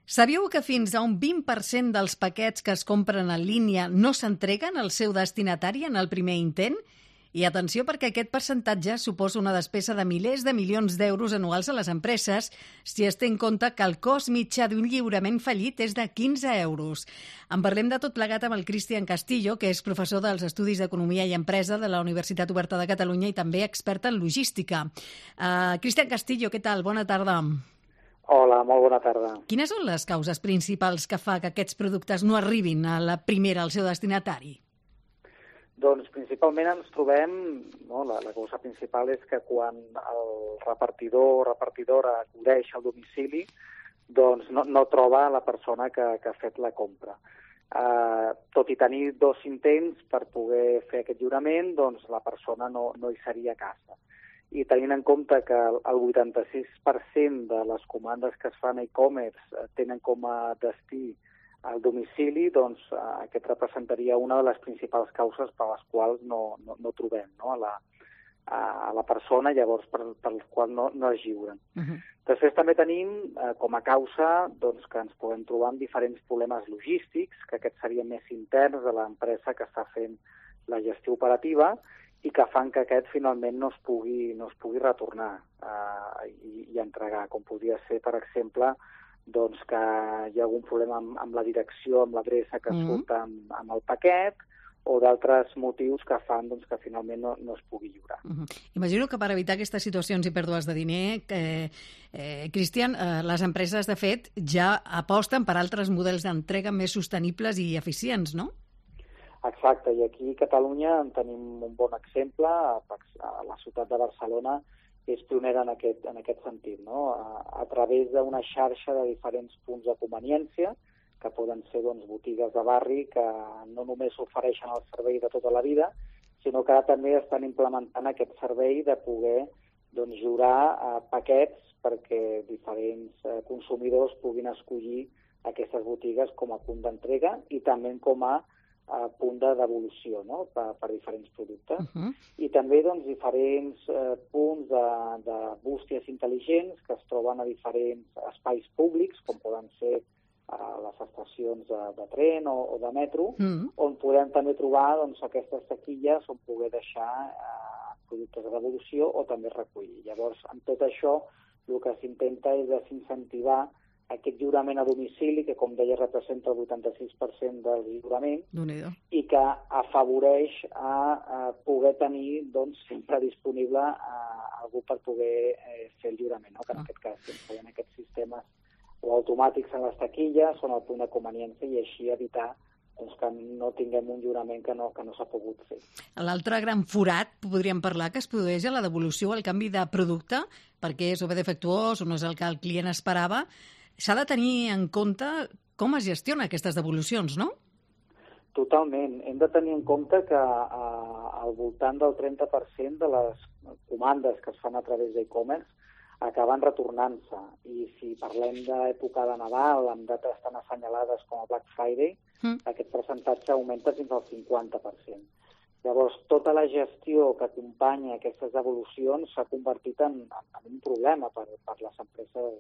Sabíeu que fins a un 20% dels paquets que es compren en línia no s'entreguen al seu destinatari en el primer intent? I atenció, perquè aquest percentatge suposa una despesa de milers de milions d'euros anuals a les empreses si es té en compte que el cost mitjà d'un lliurament fallit és de 15 euros. En parlem de tot plegat amb el Cristian Castillo, que és professor dels Estudis d'Economia i Empresa de la Universitat Oberta de Catalunya i també expert en logística. Cristian Castillo, què tal? Bona tarda. Hola, molt bona tarda. Quines són les causes principals que fa que aquests productes no arribin a la primera al seu destinatari? Doncs principalment ens trobem, la causa principal és que quan el repartidor o repartidora acudeix al domicili, doncs no troba la persona que ha fet la compra. Tot i tenir 2 intents per poder fer aquest lliurament, doncs la persona no hi seria a casa. I tenint en compte que el 86% de les comandes que es fan a e-commerce tenen com a destí al domicili, doncs aquest representaria una de les principals causes per les quals no trobem a la persona, llavors per les quals no es lliuren. Després també tenim com a causa doncs, que ens podem trobar amb diferents problemes logístics, que aquests serien més interns de l'empresa que està fent la gestió operativa, i que fan que aquest finalment no es pugui retornar i entregar, com podria ser, per exemple, doncs que hi ha algun problema amb la direcció, amb l'adreça que surt amb el paquet, o d'altres motius que fan doncs, que finalment no es pugui lliurar. Imagino que per evitar aquestes situacions i pèrdues de diner, Cristian, les empreses, de fet, ja aposten per altres models d'entrega més sostenibles i eficients, no? Exacte, i aquí a Catalunya en tenim un bon exemple. A la ciutat de Barcelona és pionera en aquest sentit, no? A través d'una xarxa de diferents punts de conveniència, que poden ser botigues de barri que no només ofereixen el servei de tota la vida, sinó que ara també estan implementant aquest servei de poder lliurar paquets perquè diferents consumidors puguin escollir aquestes botigues com a punt d'entrega i també com a punt de devolució, no?, per diferents productes. I també diferents punts de bústies intel·ligents que es troben a diferents espais públics, com poden ser les estacions de tren o de metro, on podem també trobar aquestes taquilles on poder deixar productes de devolució o també recollir. Llavors, amb tot això, el que s'intenta és desincentivar aquest lliurament a domicili, que, com deia, representa el 86% del lliurament, i que afavoreix a poder tenir sempre disponible algú per poder fer el lliurament, no? Que en aquest cas hi ha aquests sistemes o automàtics en les taquilles o en el punt de conveniència, i així evitar que no tinguem un lliurament que no s'ha pogut fer. L'altre gran forat, podríem parlar, que es produeix a la devolució, el canvi de producte, perquè és o bé defectuós o no és el que el client esperava. S'ha de tenir en compte com es gestionen aquestes devolucions, no? Totalment. Hem de tenir en compte que al voltant del 30% de les comandes que es fan a través d'e-commerce acaben retornant-se. I si parlem d'època de Nadal, amb dates tan assenyalades com a Black Friday, aquest percentatge augmenta fins al 50%. Llavors, tota la gestió que acompanya aquestes devolucions s'ha convertit en un problema per les empreses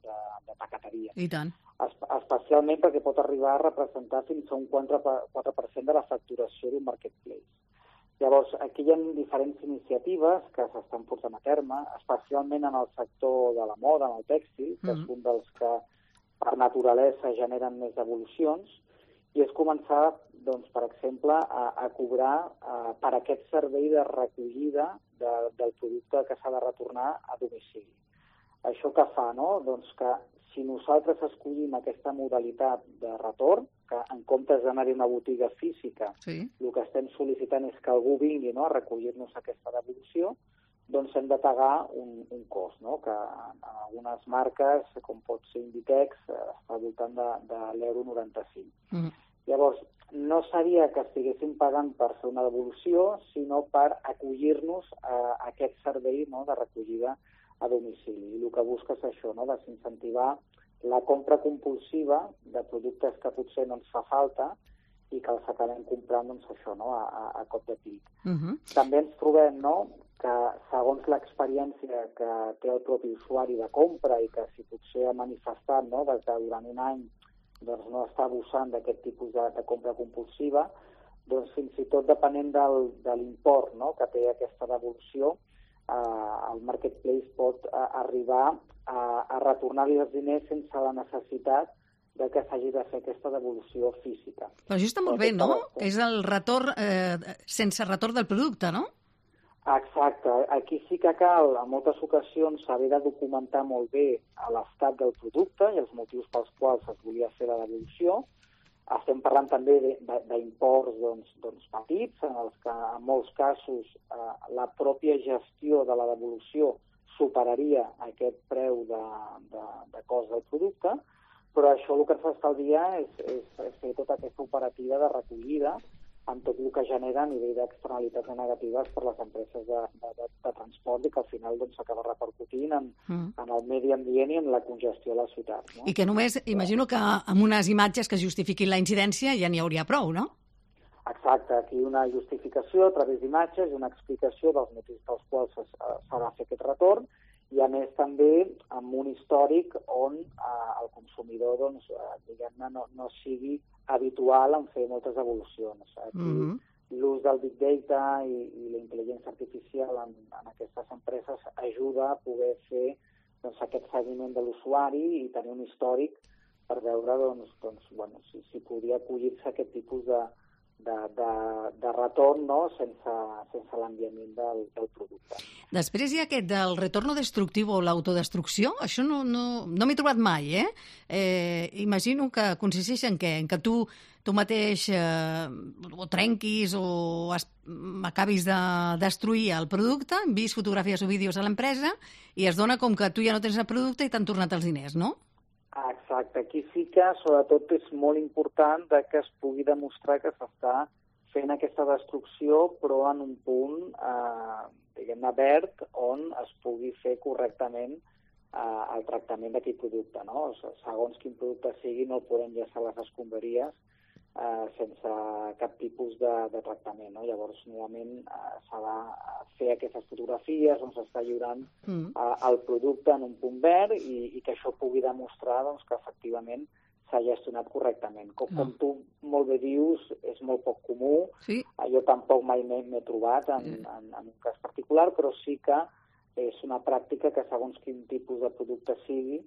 de paqueteria. I tant. Especialment perquè pot arribar a representar fins a un 4% de la facturació d'un marketplace. Llavors, aquí hi ha diferents iniciatives que s'estan portant a terme, especialment en el sector de la moda, en el tèxtil, que és un dels que per naturalesa generen més devolucions, i és començar, per exemple, a cobrar per aquest servei de recollida del producte que s'ha de retornar a domicili. Això què fa, no? Doncs que si nosaltres escollim aquesta modalitat de retorn, que en comptes d'anar-hi a una botiga física, el que estem sol·licitant és que algú vingui a recollir-nos aquesta devolució, doncs hem de pagar un cost, no? Que en algunes marques, com pot ser Inditex, està al voltant de l'1,95 €. Llavors, no seria que estiguéssim pagant per fer una devolució, sinó per acollir-nos a aquest servei, no?, de recollida a domicili. I el que busca és això, no?, desincentivar la compra compulsiva de productes que potser no ens fa falta i que els acabem comprant, a cop de clic. També ens trobem, no?, que segons l'experiència que té el propi usuari de compra i que si potser ha manifestat, no?, que durant un any doncs, no està abusant d'aquest tipus de compra compulsiva, doncs fins i tot depenent de l'import, no?, que té aquesta devolució, el marketplace pot arribar a retornar-li els diners sense la necessitat de que s'hagi de fer aquesta devolució física. Però això està molt bé, no? És el retorn sense retorn del producte, no? Exacte. Aquí sí que cal, en moltes ocasions, saber de documentar molt bé l'estat del producte i els motius pels quals es volia fer la devolució. Estem parlant també d'imports doncs, petits, en els que en molts casos la pròpia gestió de la devolució superaria aquest preu de cost del producte, però això el que s'estalvia és fer tota aquesta operativa de recollida amb tot el que genera a nivell d'externalitats negatives per les empreses de transport i que al final s'acaba repercutint en el medi ambient i en la congestió de la ciutat. No? I que només, imagino que amb unes imatges que justifiquin la incidència ja n'hi hauria prou, no? Exacte, aquí una justificació a través d'imatges i una explicació dels motius pels quals s'ha de fer aquest retorn i a més també amb un històric on el consumidor diguem-ne no sigui habitual en fer moltes devolucions. Aquí l'ús del Big Data i la intel·ligència artificial en aquestes empreses ajuda a poder fer aquest seguiment de l'usuari i tenir un històric per veure si podria acollir-se aquest tipus de retorn, no?, sense l'enviament del producte. Després hi ha aquest del retorno destructiu o l'autodestrucció. Això no m'he trobat mai, imagino que consisteix en què? En que tu mateix o trenquis o acabis de destruir el producte, envies fotografies o vídeos a l'empresa i es dona com que tu ja no tens el producte i t'han tornat els diners, no? Exacte. Aquí sí que, sobretot, és molt important que es pugui demostrar que s'està fent aquesta destrucció, però en un punt, diguem-ne, verd, on es pugui fer correctament el tractament d'aquell producte, no? Segons quin producte sigui, no el podem llançar a les escombraries sense cap tipus de tractament, no? Llavors, novament, s'ha de fer aquestes fotografies on s'està lliurant el producte en un punt verd i que això pugui demostrar que efectivament s'ha gestionat correctament. Com tu molt bé dius, és molt poc comú. Sí. Jo tampoc mai m'he trobat en un cas particular, però sí que és una pràctica que segons quin tipus de producte sigui,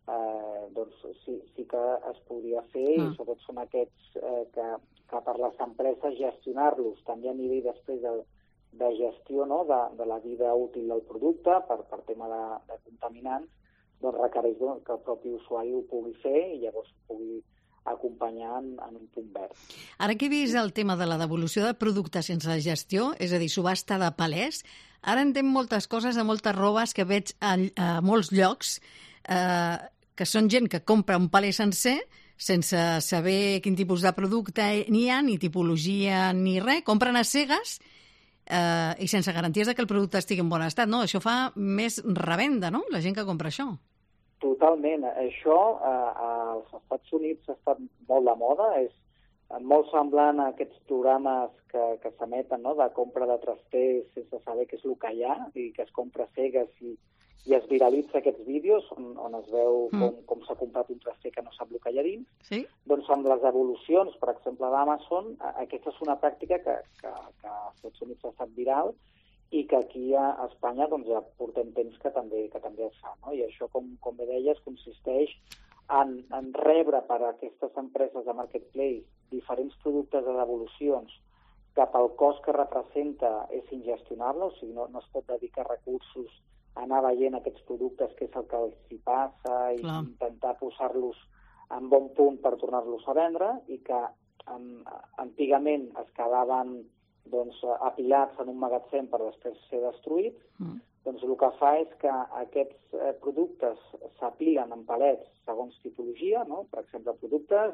sí que es podria fer i sobretot són aquests que per les empreses gestionar-los també a nivell després de gestió, no?, de la vida útil del producte per tema de contaminants, requereix que el propi usuari ho pugui fer i llavors ho pugui acompanyar en un punt verd. Ara que he vist el tema de la devolució de productes sense gestió, és a dir, subhasta de palès, ara entenc moltes coses de moltes robes que veig a molts llocs que són gent que compra un palé sencer sense saber quin tipus de producte n'hi ha, ni tipologia, ni res. Compren a cegues i sense garanties que el producte estigui en bon estat, no? Això fa més revenda, no?, la gent que compra això. Totalment. Això als Estats Units ha estat molt de moda. És molt semblant a aquests programes que s'emeten, no?, de compra de trasters sense saber què és el que hi ha i que es compra cegues i es viralitza aquests vídeos on es veu com s'ha comprat un traster que no sap el que hi ha dins. Sí? Doncs amb les devolucions, per exemple, d'Amazon, aquesta és una pràctica que als Estats Units ha estat viral i que aquí a Espanya ja portem temps que també es fa. No? I això, com bé deies, consisteix en rebre per a aquestes empreses de marketplace diferents productes de devolucions que pel cost que representa és ingestionable, o sigui, no es pot dedicar recursos a anar veient aquests productes, què és el que els hi passa, i intentar posar-los en bon punt per tornar-los a vendre, i que antigament es quedaven apilats en un magatzem per després ser destruïts, doncs el que fa és que aquests productes s'apilen en palets segons tipologia, no? Per exemple, productes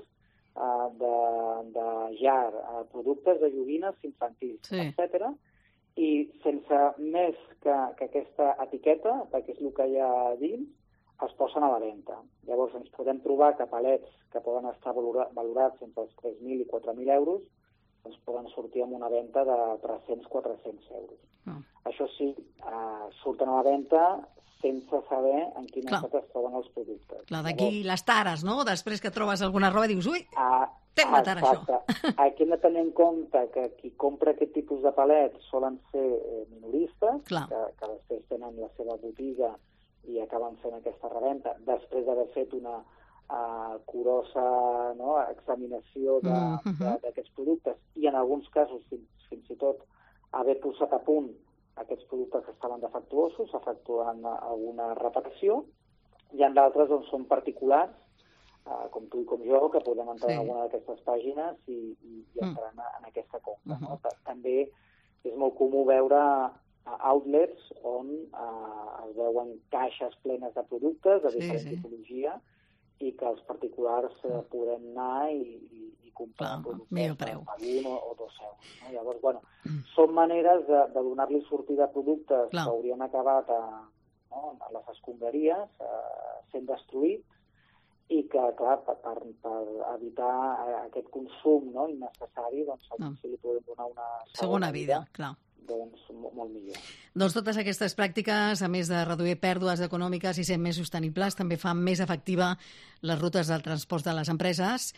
de llar, productes de joguines infantils, etc. I sense més que aquesta etiqueta, perquè és el que hi ha dins, es posen a la venda. Llavors ens podem trobar que palets que poden estar valorats entre els 3.000 i 4.000 euros doncs poden sortir amb una venda de 300-400 euros. Això sí, surten a la venda sense saber en quin estat es troben els productes. Clar, d'aquí les tares, no? Després que trobes alguna roba dius, ui, tem la tara, això. Aquí hem de tenir en compte que qui compra aquest tipus de palets solen ser minoristes, que després tenen la seva botiga i acaben fent aquesta revenda després d'haver fet una curosa examinació d'aquests productes i en alguns casos fins i tot haver posat a punt aquests productes que estaven defectuosos, efectuant alguna reparació, i en d'altres on són particulars, com tu i com jo, que podem entrar en alguna d'aquestes pàgines i entrar en aquesta compra. No? També és molt comú veure outlets on es veuen caixes plenes de productes de diferent tipologia i que els particulars podem anar i comprar productes per 1 o 2 euros. No? Llavors, bueno, són maneres de donar-li sortida a productes que haurien acabat a les escombraries sent destruïts i que, clar, per evitar aquest consum innecessari, doncs si li podem donar una segona vida, clar. Doncs molt millor. Doncs totes aquestes pràctiques, a més de reduir pèrdues econòmiques i ser més sostenibles, també fan més efectiva les rutes del transport de les empreses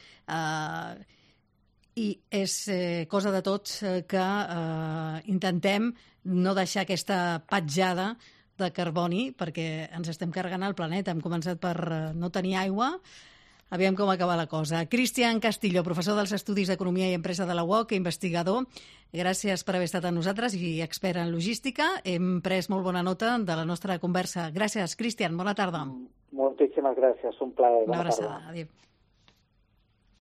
i és cosa de tots que intentem no deixar aquesta petjada de carboni perquè ens estem carregant el planeta. Hem començat per no tenir aigua. Aviam com acaba la cosa. Cristian Castillo, professor dels Estudis d'Economia i Empresa de la UOC, investigador, gràcies per haver estat amb nosaltres i expert en logística. Hem pres molt bona nota de la nostra conversa. Gràcies, Cristian. Bona tarda. Moltíssimes gràcies. Un plaer. Una abraçada. Adéu.